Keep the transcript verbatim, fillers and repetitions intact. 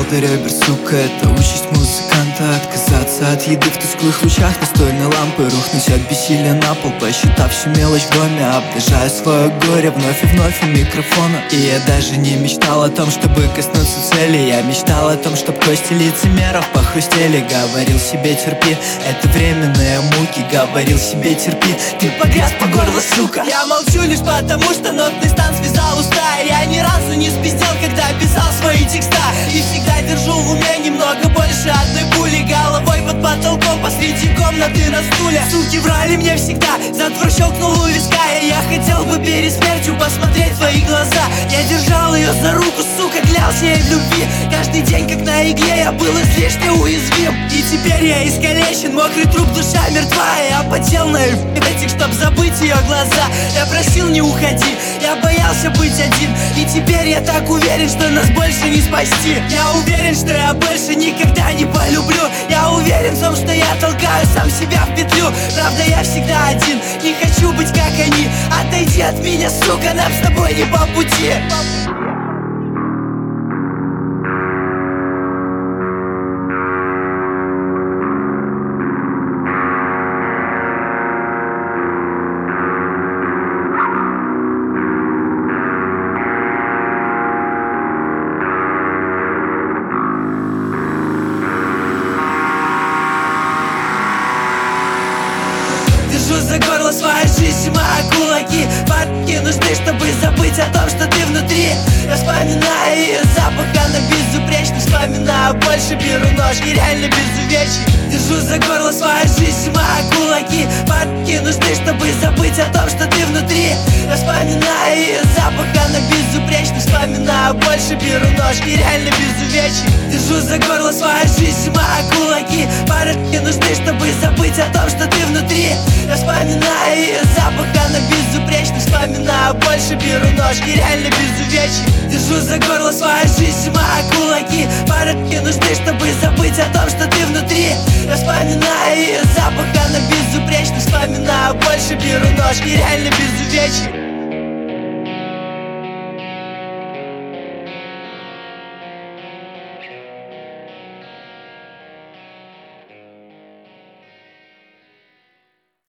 до ребер, сука, это участь музыканта. Отказаться от еды в тусклых лучах настольной лампы, рухнуть от бессилия на пол, посчитав всю мелочь в доме. Обнажаю свое горе вновь и вновь у микрофона. И я даже не мечтал о том, чтобы коснуться цели. Я мечтал о том, чтоб кости лицемеров похрустели. Говорил себе терпи, это временные муки. Говорил себе терпи, ты погряз по горло, сука. Я молчу лишь потому, что нотный стан связал уста. Я ни разу не спиздел, когда писал свои текста. И всегда держу в уме немного больше одной пули. Головой под потолком посреди комнаты на стуле. Суки врали мне всегда, затвор щелкнул у виска. И я хотел бы перед смертью посмотреть в твои глаза. Я держал ее за руку, сука, клялся ей в любви. Каждый день как на игле я был излишне уязвим. И теперь я искалечен, мокрый труп, душа мертва. Я потел на этих, чтоб забыть ее глаза. Я просил не уходи, я боялся быть один. И теперь я так уверен, что нас больше не спасти. Я уверен, что я больше никогда не полюблю. Я уверен в том, что я толкаю сам себя в петлю. Правда, я всегда один, не хочу быть как они. Отойди от меня, сука, нам с тобой не по пути. Держу за горло свою жизнь, сжимаю кулаки. Парки нужны, чтобы забыть о том, что ты внутри. Я вспоминаю ее запах, она безупречна. Вспоминаю больше, беру нож и реально безувечий. Держу за горло свою жизнь, сжимаю кулаки. Парки нужны, чтобы забыть о том, что ты внутри. Я вспоминаю ее запах, она безупречна. Вспоминаю больше, беру нож и реально безувечий. Держу за горло свою жизнь, сжимаю кулаки. Парки нужны, чтобы забыть о том, что ты внутри. Я вспоминаю ее запах, она безупречна. Вспоминаю больше, беру нож и реально безувечий. Держу за горло свою жизнь, сжимаю кулаки. Парочки нужны, чтобы забыть о том, что ты внутри. Я вспоминаю ее запах, она безупречна. Вспоминаю больше, беру нож и реально безувечий.